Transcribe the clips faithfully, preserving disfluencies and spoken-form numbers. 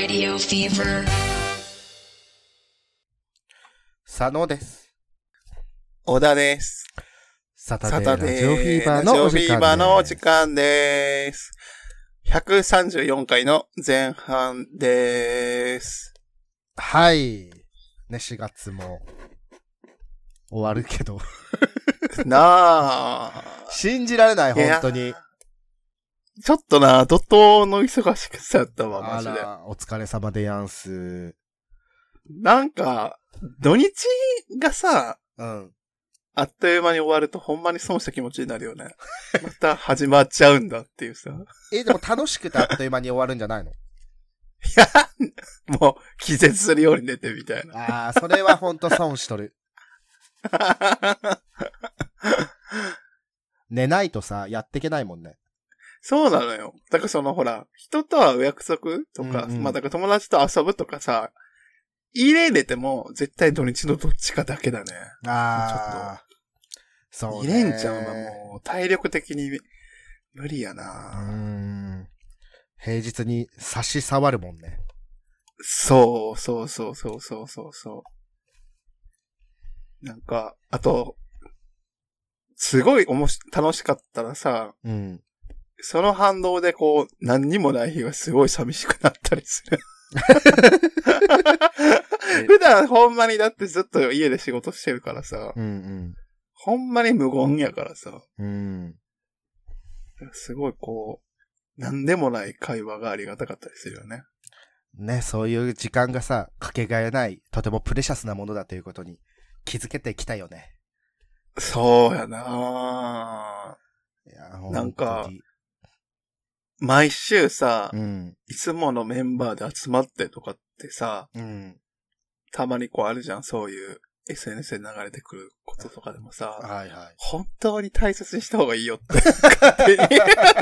Radio Fever 佐野です。 小田です。 サタデーラジオフィーバーのお時間です。 ラジオフィーバーのお時間です。ひゃくさんじゅうよんかいの前半です。 はい。ね、しがつも終わるけど。 なあ。 信じられない、本当に。 ちょっとな、怒涛の忙しくさやったわ、マジで。 あら、お疲れ様でやんす。 なんか、土日がさ、 うん。 あっという間に終わるとほんまに損した気持ちになるよね。また始まっちゃうんだっていうさ。 え、でも楽しくてあっという間に終わるんじゃないの？いや、もう気絶するように寝てみたいな。 ああ、それはほんと損しとる。寝ないとさ、やっていけないもんね。 そうなのよ。だからそのほら、人とはお約束とか、うんうん、まあだから友達と遊ぶとかさ、入れれても絶対土日のどっちかだけだね。 ああ。そうね。 入れんちゃうのもう体力的に無理やな。 うーん。平日に差し障るもんね。 そうそうそうそうそうそうそう。なんか、あと、すごいおもし楽しかったらさ、 うん。 その反動でこう、何にもない日がすごい寂しくなったりする。普段ほんまにだってずっと家で仕事してるからさ、 うんうん、 ほんまに無言やからさ、 うん、 すごいこう、なんでもない会話がありがたかったりするよね。 ね、そういう時間がさ、かけがえない、とてもプレシャスなものだということに気づけてきたよね。 そうやなぁ。いや、なんか、毎週さ、うん、いつものメンバーで集まってとかってさ、うん、たまにこうあるじゃん、そういう エスエヌエス で流れてくることとかでもさ、 はいはい、 本当に大切にした方がいいよって。勝手に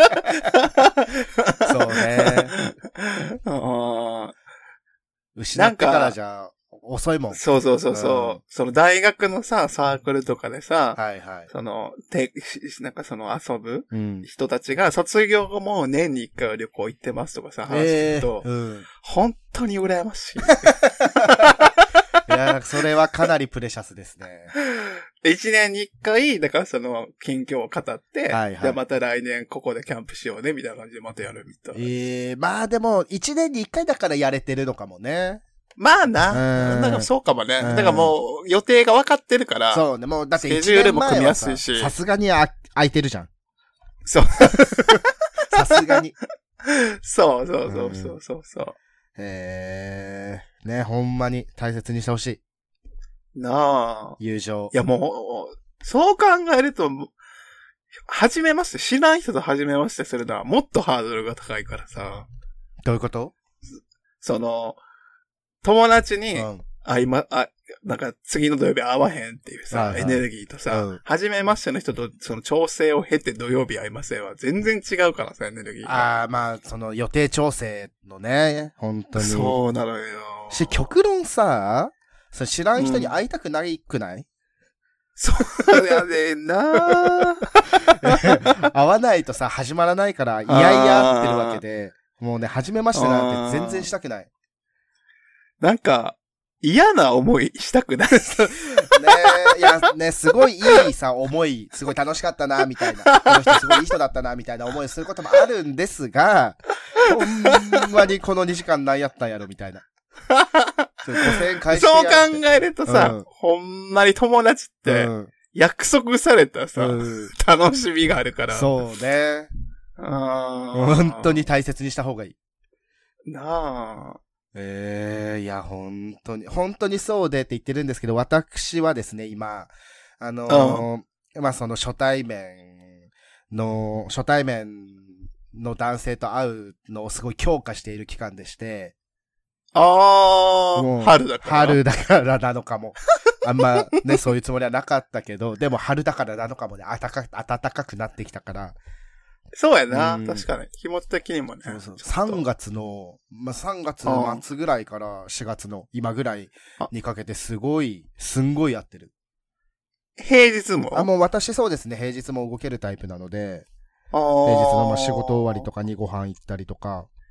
そうね。あ失ってからじゃ遅いもん。 そうそうそうそう、うん。その大学のさ、サークルとかでさ、 はいはい。 その、て、なんかその遊ぶ人たちが卒業後も年に一回は旅行行ってますとかさ、話すると、えーうん、本当に羨ましい。 いや、それはかなりプレシャスですね。 一年に一回、だからその、近況を語って、はいはい、じゃあまた来年ここでキャンプしようね、みたいな感じでまたやるみたいな。 ええー、まあでも、一年に一回だからやれてるのかもね。 まあな。なんかそうかもね。だからもう予定が分かってるから。 そうね。もうだってスケジュールも組みやすいし。 さすがにあ空いてるじゃん。 そう。 さすがに。 そうそうそうそうそうそう。 へえ。ね、ほんまに大切にしてほしい。 なあ。 友情。 いやもう、そう考えると、初めまして、知らん人と初めましてするのはもっとハードルが高いからさ。 どういうこと？ その、友達に、うん、あ、今、あ、なんか次の土曜日会わへんっていうさ、はいはい、エネルギーとさ、うん、初めましての人とその調整を経て土曜日会いませんは全然違うからさ、エネルギーが。 ああ、まあ、その予定調整のね、本当に。 そうなのよ。 し、極論さ、そ知らん人に会いたくないくない？うん、 そうやねんな会わないとさ、始まらないから、いやいやってるわけで、もうね、初めましてなんて全然したくない。 なんか、嫌な思いしたくない。ねえ、いや、ね、すごいいいさ、思い、すごい楽しかったな、みたいな。この人すごいいい人だったな、みたいな思いをすることもあるんですが、ほんまにこのにじかん何やったんやろ、みたいな。 ごせんえん返してやって。そう考えるとさ、うん、ほんまに友達って、約束されたさ、うん、楽しみがあるから。 そうね。あ本当に大切にした方がいい。 なあ。 ええー、いや、本当に、本当にそうでって言ってるんですけど、私はですね、今、あのーうん、まあ、その初対面の、初対面の男性と会うのをすごい強化している期間でして、 ああ、春だから。 春だからなのかも。あんまね、そういうつもりはなかったけど、でも春だからなのかもね、暖か、暖かくなってきたから、 そうやな、うん、確かに。気持ち的にもね。 そうそうさんがつの、まあ、さんがつの末ぐらいからしがつの今ぐらいにかけてすごい、すんごいやってる。 平日もあ、もう私そうですね、平日も動けるタイプなので、平日のまあ仕事終わりとかにご飯行ったりとか。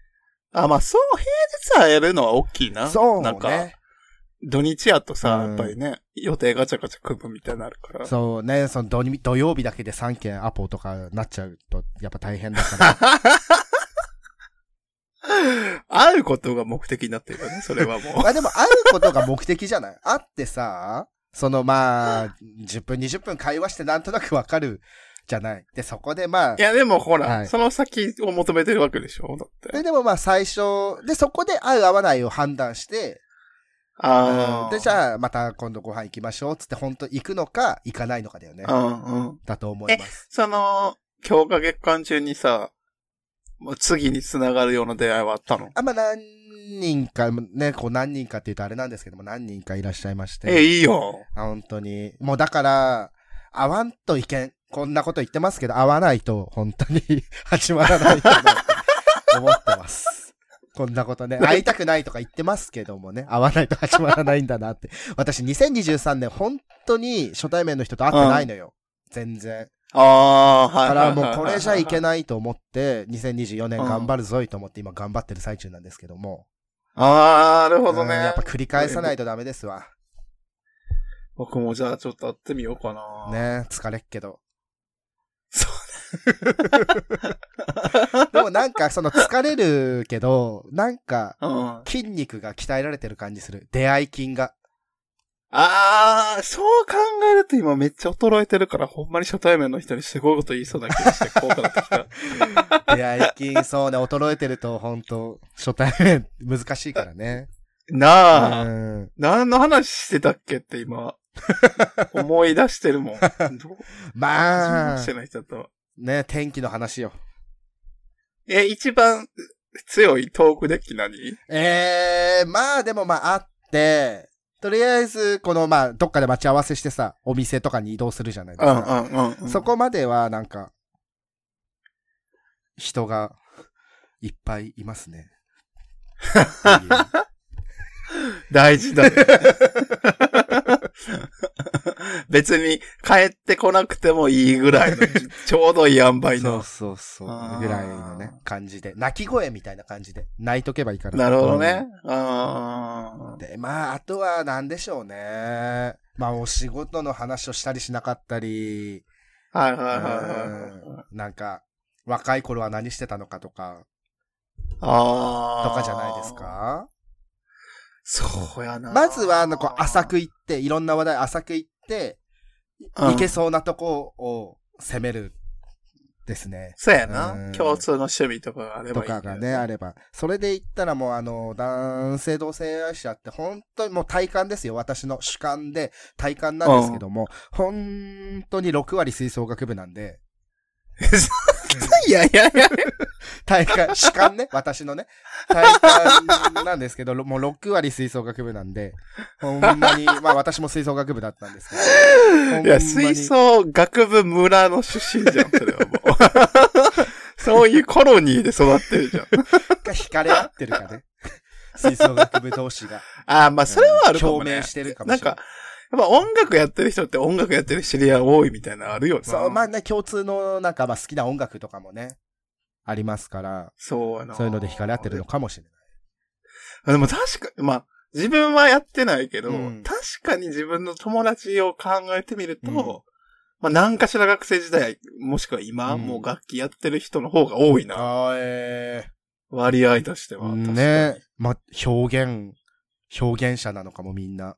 あ、まあそう、平日会えるのは大きいな。 そうね。 なんか、土日やとさ、うん、やっぱりね、予定ガチャガチャ組むみたいになるから。 そうね、その 土, 土曜日だけでさんけんアポとかなっちゃうと、やっぱ大変だから。 会うことが目的になってるよね、それはもう。 まあでも会うことが目的じゃない？会ってさ、そのまあ、じゅっぷんにじゅっぷん会話してなんとなくわかるじゃない。で、そこでまあ。 いやでもほら、はい、その先を求めてるわけでしょだって。 で、でもまあ最初、で、そこで会う会わないを判断して、 あで、じゃあまた今度ご飯行きましょうつって本当行くのか行かないのかだよね。 うんうん。 だと思います。 え、その、強化月間中にさ、次に繋がるような出会いはあったの？ あ、まあ、何人か、ね、こう何人かって言うとあれなんですけども、何人かいらっしゃいまして。 え、いいよ。 あ、本当に。もうだから、会わんといけん。こんなこと言ってますけど、会わないと本当に始まらないかなって思ってます。こんなことね。会いたくないとか言ってますけどもね、会わないと始まらないんだなって。私にせんにじゅうさんねん本当に初対面の人と会ってないのよ。うん、全然。 ああ、はい。 だからもうこれじゃいけないと思って、にせんにじゅうよねん頑張るぞいと思って今頑張ってる最中なんですけども。 ああ、なるほどね。 やっぱ繰り返さないとダメですわ。 僕もじゃあちょっと会ってみようかな。 ね、疲れっけど。 そうね。でもなんかその疲れるけど、なんか筋肉が鍛えられてる感じする。出会い筋が。 ああ、そう考えると今めっちゃ衰えてるから、ほんまに初対面の人にすごいこと言いそうな気がして、こうかなってきた。出会い筋、そうね、衰えてると本当初対面難しいからね。 なあ、うん、何の話してたっけって今、思い出してるもん。 まあ、 してない人とね、天気の話よ。 え、一番強いトークデッキ何？ ええー、まあでもまああって、とりあえず、この、まあ、どっかで待ち合わせしてさ、お店とかに移動するじゃないですか。 うんうんうんうん、 そこまでは、なんか、人がいっぱいいますね。 大事だね。別に帰ってこなくてもいいぐらいの、ちょうどいい塩梅の。 そうそうそう。ぐらいのね、感じで。泣き声みたいな感じで。泣いとけばいいから。 なるほどね。あで、まあ、あとは何でしょうね。まあ、お仕事の話をしたりしなかったり。 はいはいはいはい。なんか、若い頃は何してたのかとか。 ああ。 とかじゃないですか？ そうやな。 まずは、あの、こう、浅く行って、いろんな話題浅く行って、行けそうなとこを攻めるですね。 そうやな。共通の趣味とかがあればいい、ね。 とかがね、あれば。それで言ったらもう、あの、男性同性愛者って本当にもう体感ですよ。私の主観で体感なんですけども、本当にろくわり吹奏楽部なんで。 いやいやいや。 体感、主観ね、私のね、体感なんですけど、もうろくわり吹奏楽部なんで、ほんまに、まあ私も吹奏楽部だったんですけど。 いや、吹奏楽部村の出身じゃん、それはもう。そういうコロニーで育ってるじゃん。 が惹かれ合ってるかね。吹奏楽部同士が。 ああ、まあそれはあるかもね。 共鳴してるかもしれない。 なんか、やっぱ音楽やってる人って音楽やってる知り合い多いみたいなのあるよね。 そう、まあね、共通のなんかまあ好きな音楽とかもね、ありますから。 そうやな。 そういうので惹かれ合ってるのかもしれない。 でも確かに、まあ、自分はやってないけど、うん、確かに自分の友達を考えてみると、うん、まあ何かしら学生時代、もしくは今、うん、もう楽器やってる人の方が多いな。 あえー、 割合としては。 ね。まあ、表現、表現者なのかもみんな。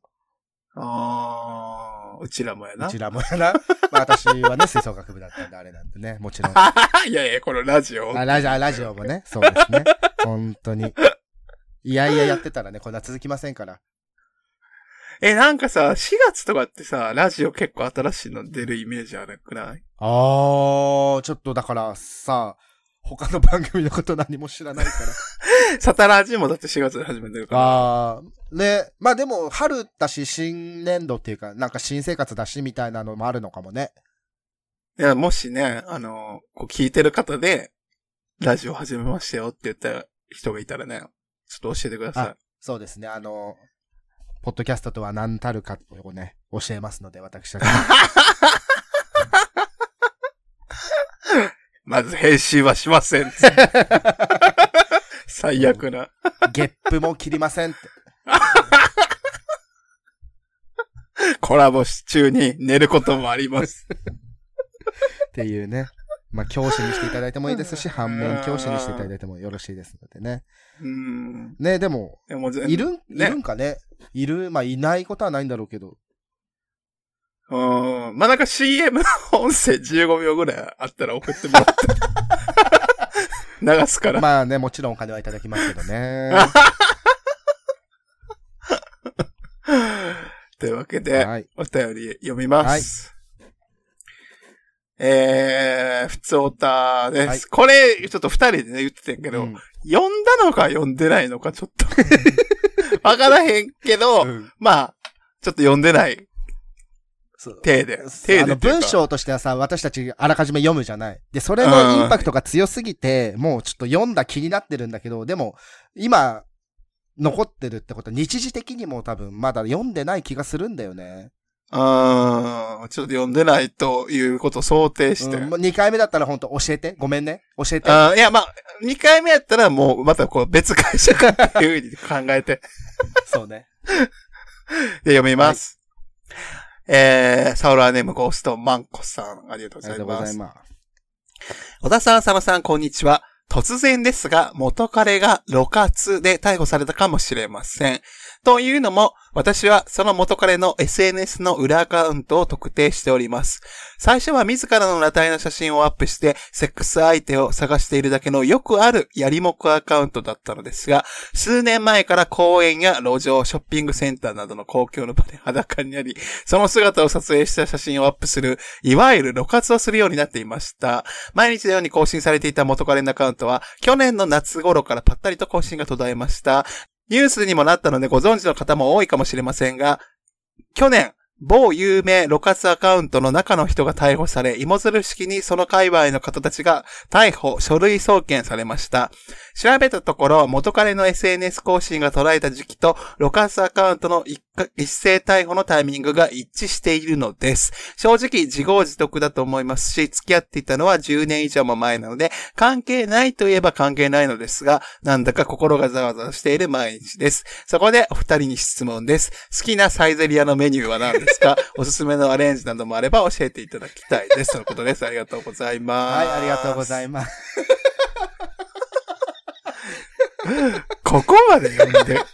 ああ、うちらもやな。 うちらもやな。まあ私はね、吹奏楽部だったんであれなんでね、もちろん。 いやいや、このラジオ。 あ、ラジオ、ラジオもね、そうですね。本当に。いやいややってたらね、こんな続きませんから。 え、なんかさ、しがつとかってさ、ラジオ結構新しいの出るイメージあるくない？ あー、ちょっとだからさ、他の番組のこと何も知らないから。 サタラジもだってしがつで始めてるから。 あー。ね。まあでも、春だし、新年度っていうか、なんか新生活だしみたいなのもあるのかもね。 いや、もしね、あの、こう聞いてる方で、ラジオ始めましたよって言った人がいたらね、ちょっと教えてください。 そうですね。あの、ポッドキャストとは何たるかをね、教えますので、私たち。 まず編集はしません。 最悪な。 ゲップも切りませんって。 コラボ中に寝ることもあります。 っていうね。まあ、教師にしていただいてもいいですし、反面教師にしていただいてもよろしいですのでね。 うん。 ね、でも、 でもいるん、ね、いるんかね。いる、まあ、いないことはないんだろうけど。 うん。まあ、なんか シーエム 音声じゅうごびょうぐらいあったら送ってもらって。流すから。 まあね、もちろんお金はいただきますけどね。 というわけで、はい、お便り読みます。はいえー、ふつおたです、はい。これ、ちょっと二人でね、言ってたんやけど、うん、読んだのか読んでないのかちょっと、わからへんけど、うん、まあ、ちょっと読んでない。手で。手で。あの、 文章としてはさ、私たちあらかじめ読むじゃない。で、それのインパクトが強すぎて、もうちょっと読んだ気になってるんだけど、でも、今、残ってるってことは、日時的にも多分、まだ読んでない気がするんだよね。 あー、ちょっと読んでないということを想定して。 うん、にかいめだったら本当教えて。ごめんね。教えて。 あいや、まあ、にかいめやったらもうまたこう別会社かっていう風に考えて。 そうね。 で、読みます。はい、えー、サウラーネームゴーストマンコさん、ありがとうございます。ありがとうございます。小田さん、佐野さん、こんにちは。突然ですが、元彼が露活で逮捕されたかもしれません。というのも、私はその元彼の エスエヌエス の裏アカウントを特定しております。最初は自らの裸体の写真をアップして、セックス相手を探しているだけのよくあるやりもくアカウントだったのですが、数年前から公園や路上、ショッピングセンターなどの公共の場で裸になり、その姿を撮影した写真をアップする、いわゆる露活をするようになっていました。毎日のように更新されていた元彼のアカウントは、去年の夏頃からぱったりと更新が途絶えました。ニュースにもなったのでご存知の方も多いかもしれませんが、去年、某有名露活アカウントの中の人が逮捕され、芋づる式にその界隈の方たちが逮捕、書類送検されました。調べたところ、元彼の エスエヌエス 更新が捉えた時期と、露活アカウントの一一斉逮捕のタイミングが一致しているのです。正直自業自得だと思いますし、付き合っていたのはじゅうねん以上も前なので、関係ないといえば関係ないのですが、なんだか心がざわざわしている毎日です。そこでお二人に質問です。好きなサイゼリアのメニューは何ですか？おすすめのアレンジなどもあれば教えていただきたいです。とのことです。ありがとうございます。 はい、ありがとうございます。 ここまで読んで。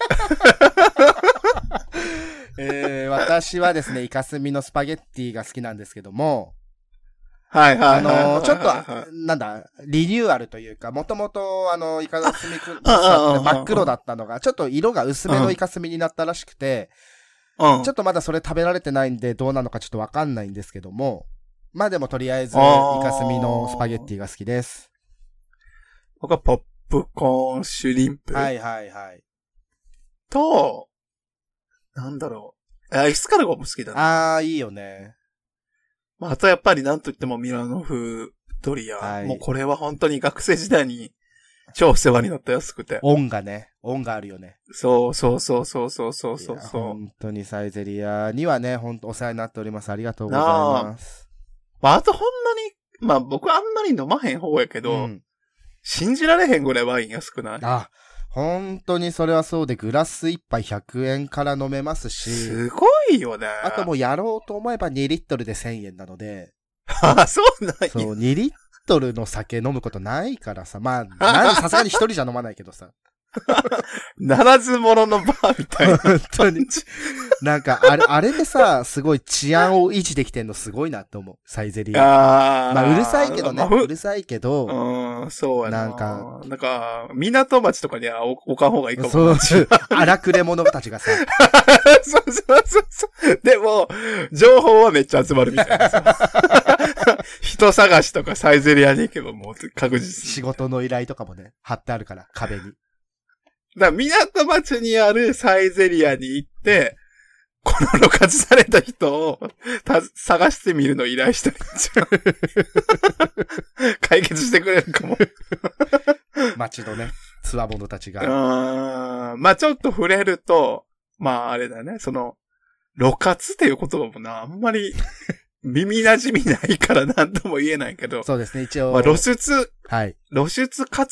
えー、私はですね、イカスミのスパゲッティが好きなんですけども、 はいはい。 あのー、ちょっと、なんだ、リニューアルというか、もともと、あの、イカスミくん、真っ黒だったのが、ちょっと色が薄めのイカスミになったらしくて、うん、ちょっとまだそれ食べられてないんで、どうなのかちょっとわかんないんですけども、まあでもとりあえず、イカスミのスパゲッティが好きです。 僕はポップコーンシュリンプ。 はいはいはい。 と、なんだろう。エスカルゴも好きだね。 ああ、いいよね。 まあ、あとやっぱりなんといってもミラノ風ドリア。はい、もうこれは本当に学生時代に超世話になった安くて。 恩がね。恩があるよね。 そうそうそうそうそうそうそう。 本当にサイゼリアにはね、本当お世話になっております。ありがとうございます。 あまあ、あとほんまに、まあ僕あんまり飲まへん方やけど、うん、信じられへんぐらいワイン安くない？ あ、本当にそれはそうで、グラス一杯ひゃくえんから飲めますし。 すごいよね。 あともうやろうと思えばにリットルでせんえんなので。 あ、そうなんや。 そう、にリットルの酒飲むことないからさ。まあ、さすがに一人じゃ飲まないけどさ。 ならず者のバーみたいな。 本当に。なんか、あれ、あれでさ、すごい治安を維持できてんのすごいなって思う。サイゼリア。あまあ、うるさいけどね。うるさいけど。 うん、そうやな。 なんか、 なんか、港町とかには置かん方がいいかもしれない。 そう、荒くれ者たちがさ。 そうそうそうそう。でも、情報はめっちゃ集まるみたいなさ。人探しとかサイゼリアに行けばもう確実に。 仕事の依頼とかもね、貼ってあるから、壁に。 だから港町にあるサイゼリアに行って、この露活された人をた探してみるのを依頼したらいいんじゃん。解決してくれるかも。 町のね、つわものたちが。 あまあちょっと触れると、まああれだね、その、露活っていう言葉もな、あんまり耳馴染みないから何とも言えないけど。 そうですね、一応。 まあ露出、 はい。 露出活動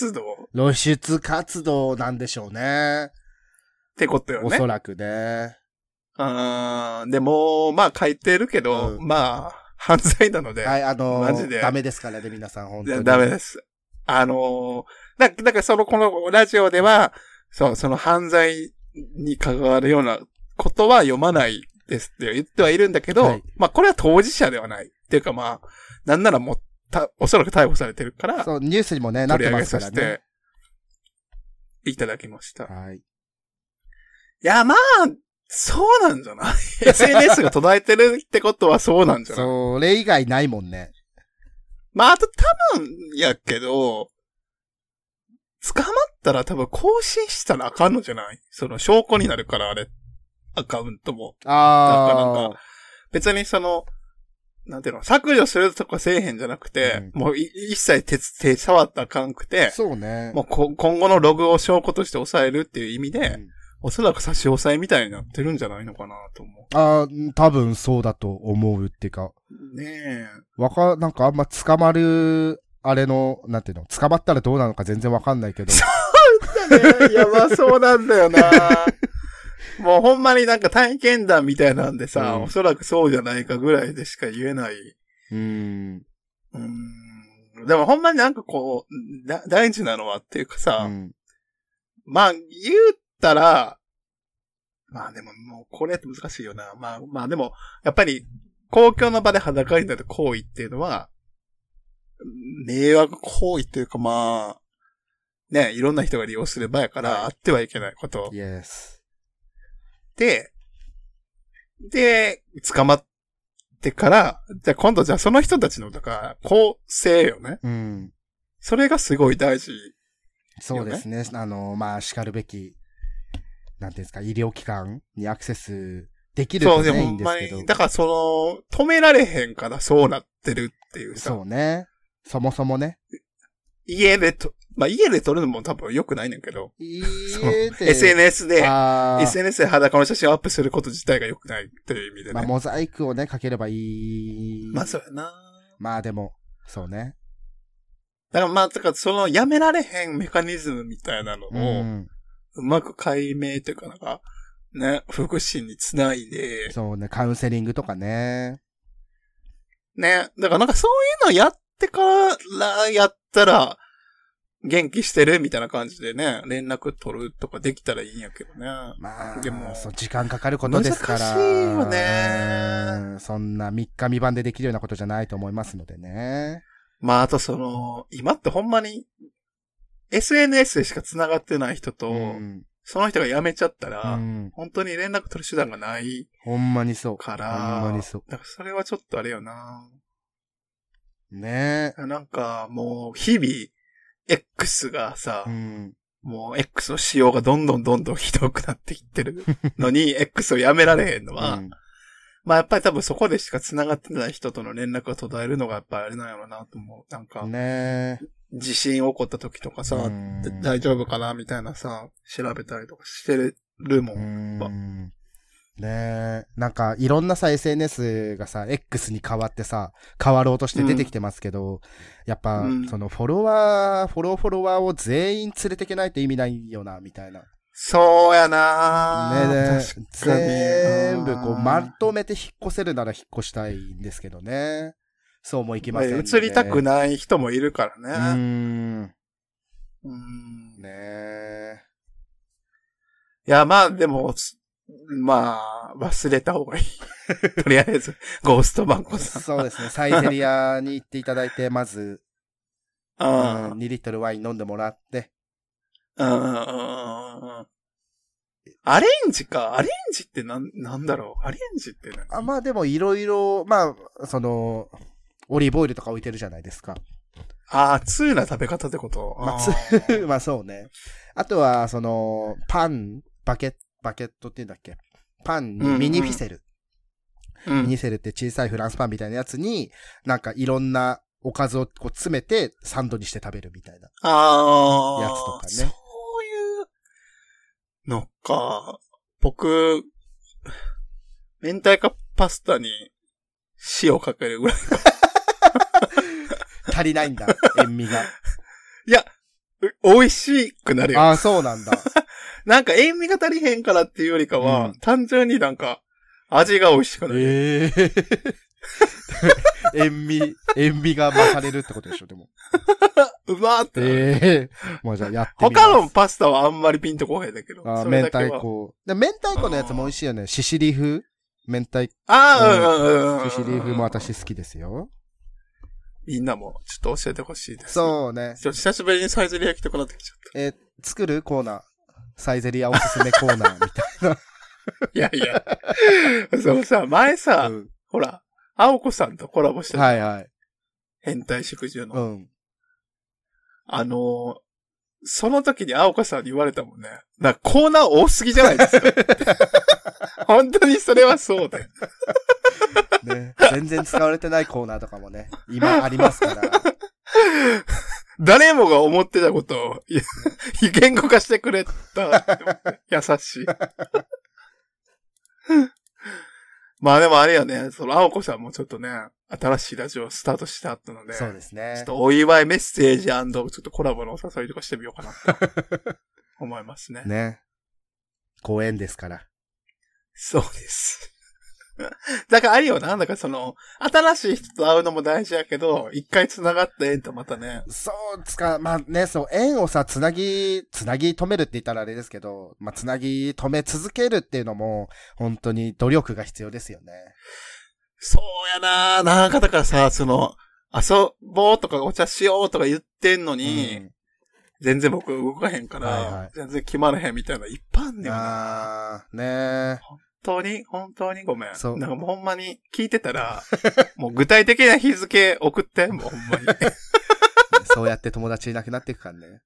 露出活動なんでしょうね。 ってことよね。 おそらくね。 あーでも、まあ書いてるけど、うん、まあ、犯罪なので。 はい、あのー、マジで。ダメですからね、皆さん、本当に。 ダメです。あのー、だ、だからその、このラジオでは、そう、その犯罪に関わるようなことは読まないですって言ってはいるんだけど、はい、まあこれは当事者ではない。っていうかまあ、なんならもう、た、おそらく逮捕されてるから。 そう、ニュースにもね、なってますからね。取り上げさせていただきました。 はい。いや、まあ、そうなんじゃないエスエヌエス が途絶えてるってことはそうなんじゃないそれ以外ないもんね。 まあ、あと多分やけど、捕まったら多分更新したらあかんのじゃないその証拠になるから、あれ。アカウントも。 ああ。 だからなんか、別にその、なんていうの、削除するとかせえへんじゃなくて、うん、もう一切手、手触ったらあかんくて、 そうね。 もうこ今後のログを証拠として抑えるっていう意味で、うん、おそらく差し押さえみたいになってるんじゃないのかなと思う。 ああ、多分そうだと思うっていうか。 ねえ。 わか、なんかあんま捕まる、あれの、なんていうの、捕まったらどうなのか全然わかんないけど。 そうだね。いや、まあそうなんだよな。もうほんまになんか体験談みたいなんでさ、うん、おそらくそうじゃないかぐらいでしか言えない。 うーん。 うーん。でもほんまになんかこう、だ大事なのはっていうかさ、うん、まあ言ったら、まあでももうこれって難しいよな。まあまあでも、やっぱり公共の場で裸になる行為っていうのは、迷惑行為っていうかまあ、ね、いろんな人が利用する場やからあってはいけないこと。 Yes。 で、で、捕まってから、じゃあ今度じゃあその人たちの、だから、公正よね。 うん。 それがすごい大事、ね。 そうですね。あの、まあ、叱るべき、なんていうんですか、医療機関にアクセスできると、ね、そう、いいんですけど。 だからその、止められへんからそうなってるっていうさ。 そうね。そもそもね。 家でと、まあ、家で撮るのも多分良くないねんけど。 家で。エスエヌエス で、エスエヌエス で裸の写真をアップすること自体が良くないっていう意味でね。 まあ、モザイクをね、かければいい。 まあ、そうやな。 まあ、でも、そうね。 だからまあ、だからその、やめられへんメカニズムみたいなのを、うん、うまく解明というかなんか、ね、福祉につないで。 そうね、カウンセリングとかね。 ね、だからなんかそういうのやってからやったら、元気してるみたいな感じでね、連絡取るとかできたらいいんやけどね。 まあ、でも、そう、時間かかることですから。 難しいよね。 そんなみっかみばんでできるようなことじゃないと思いますのでね。 まあ、あとその、今ってほんまに、エスエヌエス でしか繋がってない人と、うん、その人が辞めちゃったら、うん、本当に連絡取る手段がない。 ほんまにそう。 から、 ほんまにそう。 だからそれはちょっとあれよな。 ねえ。なんかもう、日々、X がさ、 うん、 もう X の仕様がどんどんどんどんひどくなっていってるのに、X をやめられへんのは、うん、まあやっぱり多分そこでしか繋がってない人との連絡が途絶えるのがやっぱりあれなんやろうなと思う。なんか、 ね、 地震起こった時とかさ、うん、大丈夫かなみたいなさ、調べたりとかしてるもん。 うんねえ。なんか、いろんなさ、エスエヌエス がさ、X に変わってさ、変わろうとして出てきてますけど、うん、やっぱ、うん、そのフォロワー、フォローフォロワーを全員連れてけないと意味ないよな、みたいな。 そうやなねえ、全部こう、まとめて引っ越せるなら引っ越したいんですけどね。そうもいきませんね。 移りたくない人もいるからね。 うーん。 うーん。 ねえ。 いや、まあ、でも、まあ、忘れた方がいい。とりあえず、ゴーストバンコさん。 そうですね。サイゼリアに行っていただいて、まず、 あうん、にリットルワイン飲んでもらって。 うんうんうんうん、アレンジか。アレンジってなん、なんだろう。アレンジって何？ あ、まあでもいろいろ、まあ、その、オリーブオイルとか置いてるじゃないですか。 ああ、通な食べ方ってこと？ まあ、つ、まあそうね。あとは、その、パン、バケット、バケットって言うんだっけ？パンにミニフィセル。 うんうん、 ミニフィセルって小さいフランスパンみたいなやつに、なんかいろんなおかずをこう詰めてサンドにして食べるみたいな。 ああ。 やつとかね。 そういうのか。僕、明太子パスタに塩かけるぐらい。 足りないんだ、塩味が。 いや、 美味しくなるよ。 ああ、そうなんだ。 なんか塩味が足りへんからっていうよりかは、うん、単純になんか味が美味しくなる。ええー。 塩味、塩味が増されるってことでしょ、でも。 うまーって。 ええー。もうじゃあやってみます。 他のパスタはあんまりピンとこへんだけど。 ああ、明太子。で明太子のやつも美味しいよね。シシリ風明太。 ああ、うんうんうん。 シシリ風も私好きですよ。 みんなもちょっと教えてほしいです。 そうね。 ちょっと久しぶりにサイゼリヤ来てこなってきちゃった。 えー、作るコーナー。サイゼリヤおすすめコーナーみたいな。 いやいや。そうさ、前さ、うん、ほら、青子さんとコラボしてた。 はいはい。 変態淑女の。 うん。 あのー、その時に青子さんに言われたもんね。なんかコーナー多すぎじゃないですか。本当にそれはそうだよ。 ね。全然使われてないコーナーとかもね、今ありますから。 誰もが思ってたことを言語化してくれた。優しい。まあでもあれよね、その青子さんもちょっとね、新しいラジオをスタートしてあったので、 そうですね。 ちょっとお祝いメッセージ&ちょっとコラボのお誘いとかしてみようかなと思いますね。 ね。ご縁ですから。 そうです。だからあるよな、なんだかその、新しい人と会うのも大事やけど、一回繋がった縁とまたね。 そうつか、まあね、そう、縁をさ、つなぎ、つなぎ止めるって言ったらあれですけど、まあつなぎ止め続けるっていうのも、本当に努力が必要ですよね。 そうやな、なんかだからさ、その、遊ぼうとかお茶しようとか言ってんのに、うん、全然僕動かへんから、はいはい、全然決まらへんみたいなのいっぱいあんねんな。 ああ、ねえ。 本当に本当にごめん。そう。なんかもうほんまに聞いてたら、もう具体的な日付送って、もうほんまに。 そうやって友達いなくなっていくからね。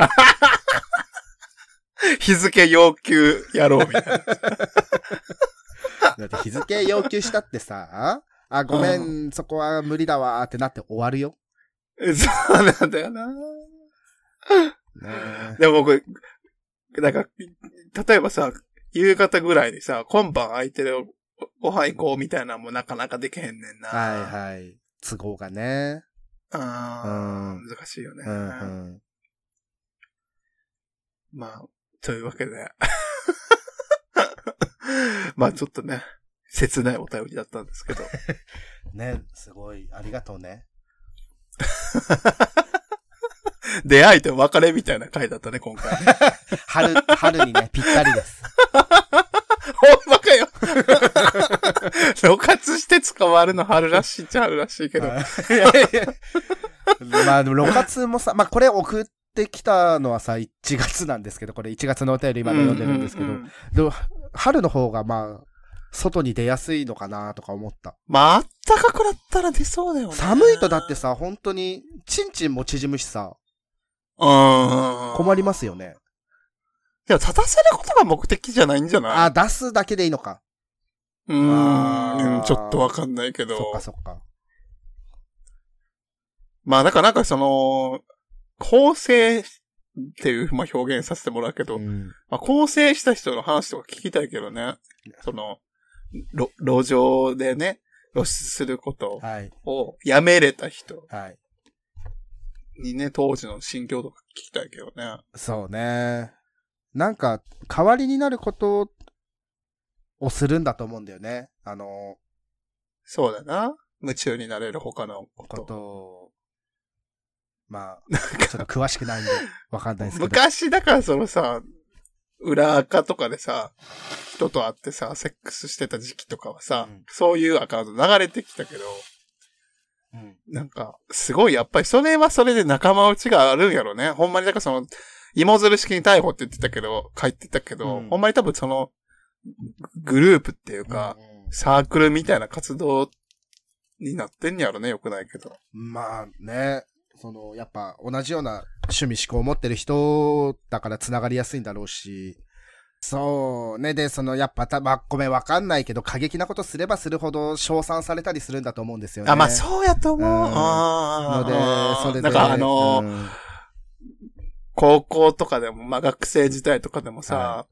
日付要求やろうみたいな。 だって日付要求したってさ、あ、ごめん、うん、そこは無理だわーってなって終わるよ。 そうなんだよな。ね、でも僕、なんか、例えばさ、夕方ぐらいにさ、今晩空いてるご飯行こうみたいなのもなかなかできへんねんな。 はいはい。都合がね。 ああ、うん、難しいよね、うんうん。まあ、というわけで。まあちょっとね、切ないお便りだったんですけど。 ね、すごい、ありがとうね。 出会いと別れみたいな回だったね、今回。 春、春にね、ぴったりです。 ほんまかよ。露活して捕まるの春らしいっちゃ春らしいけど。いやいやまあでも露活もさ、まあこれ送ってきたのはさ、いちがつなんですけど、これいちがつのお便り今の読んでるんですけど、うんうんうん、春の方がまあ、外に出やすいのかなとか思った。 まあ、あったかくなったら出そうだよね。 寒いとだってさ、本当に、チンチンも縮むしさ、 うん。 困りますよね。 いや、立たせることが目的じゃないんじゃない？ あ、出すだけでいいのか。 うーん、ちょっとわかんないけど。 そっかそっか。 まあ、だからなんかその、構成っていう、まあ、表現させてもらうけど、うん、まあ、構成した人の話とか聞きたいけどね。その、路上でね、露出することをやめれた人。はい。にね、当時の心境とか聞きたいけどね。 そうね。なんか、代わりになることをするんだと思うんだよね。あの、 そうだな。夢中になれる他のこと。 ことをまあ、ちょっと詳しくないんで、わかんないですけど。 昔だからそのさ、裏垢とかでさ、人と会ってさ、セックスしてた時期とかはさ、うん、そういうアカウント流れてきたけど、うん、なんか、すごい、やっぱりそれはそれで仲間内があるんやろね。ほんまに、だからその、芋づる式に逮捕って言ってたけど、書いてたけど、うん、ほんまに多分その、グループっていうか、うんうん、サークルみたいな活動になってんやろね。よくないけど。 まあね、その、やっぱ同じような趣味思考を持ってる人だから繋がりやすいんだろうし、そうね。で、その、やっぱた、まあ、ごめん、わかんないけど、過激なことすればするほど称賛されたりするんだと思うんですよね。 あ、まあ、そうやと思う。うん、あので、それで。 なんかあのーうん、高校とかでも、まあ、学生時代とかでもさ、はい、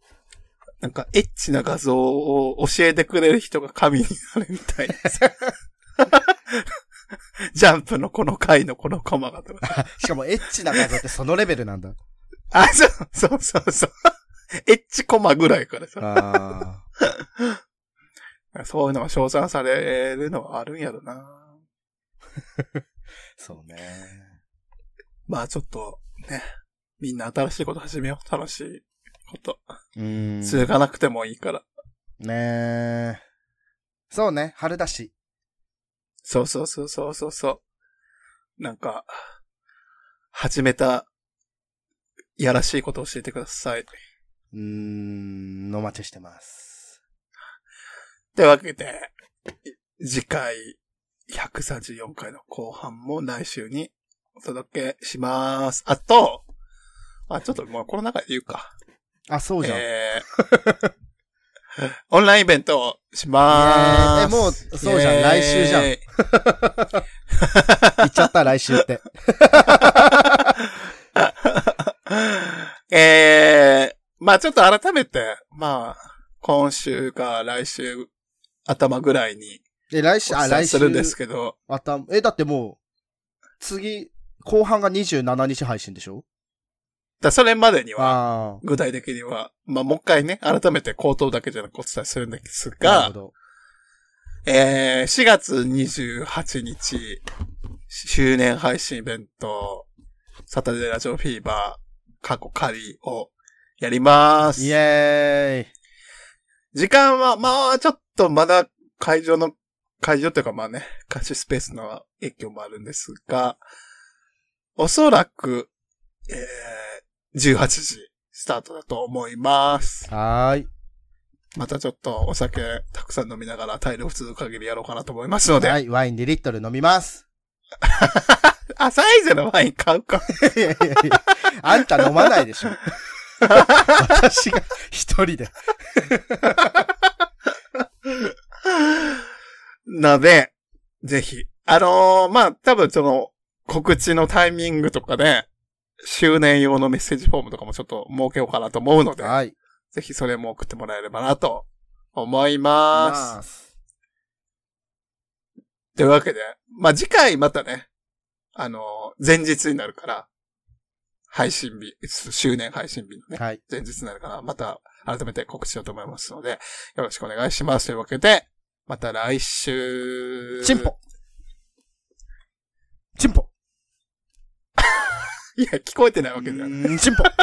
なんか、エッチな画像を教えてくれる人が神になるみたいなさ。 ジャンプのこの回のこのコマがとか。 しかもエッチな画像ってそのレベルなんだ。 あ、そう、そうそうそう。エッチコマぐらいからさ。 あそういうのが称賛されるのはあるんやろな。 そうね。 まあちょっとね、みんな新しいこと始めよう。楽しいこと。 うん。 続かなくてもいいから。 ねえ。そうね、春だし。 そうそうそうそうそうそう。なんか、始めた、いやらしいことを教えてください。 うーん、お待ちしてます。 というわけで、次回ひゃくさんじゅうよんかいの後半も来週にお届けします。あと、あ、ちょっともうこの中で言うか。 あ、そうじゃん。 えー、オンラインイベントをしまーす。 え、もう、そうじゃん。来週じゃん。言っちゃった、来週って。 えー、まあちょっと改めて、まあ、今週か来週頭ぐらいに、 え、来週、あ、来週。 するんですけど。 頭、え、だってもう、次、後半がにじゅうしちにち配信でしょ？ だそれまでには、具体的には、まあもう一回ね、改めて口頭だけじゃなくお伝えするんですが、なるほど。えー、しがつにじゅうはちにち、周年配信イベント、サタデーラジオフィーバー、過去仮をやります。 イエーイ。 時間は、まあ、ちょっとまだ会場の、会場というかまあね、貸しスペースの影響もあるんですが、おそらく、えー、じゅうはちじスタートだと思います。 はーい。 またちょっとお酒たくさん飲みながら体力続く限りやろうかなと思いますので。 はい、ワインにリットル飲みます。 あ、サイズのワイン買うか。 いやいやいや、あんた飲まないでしょ。私が一人で。 ので、ぜひ。あのー、まあ、多分その、告知のタイミングとかで、周年用のメッセージフォームとかもちょっと設けようかなと思うので、 はい。 ぜひそれも送ってもらえればなと思います。というわけで、まあ、次回またね、あのー、前日になるから、配信日、周年配信日のね、はい、前日になるから、また改めて告知しようと思いますので、よろしくお願いします。というわけで、また来週。 チンポチンポいや、聞こえてないわけじゃん。 チンポ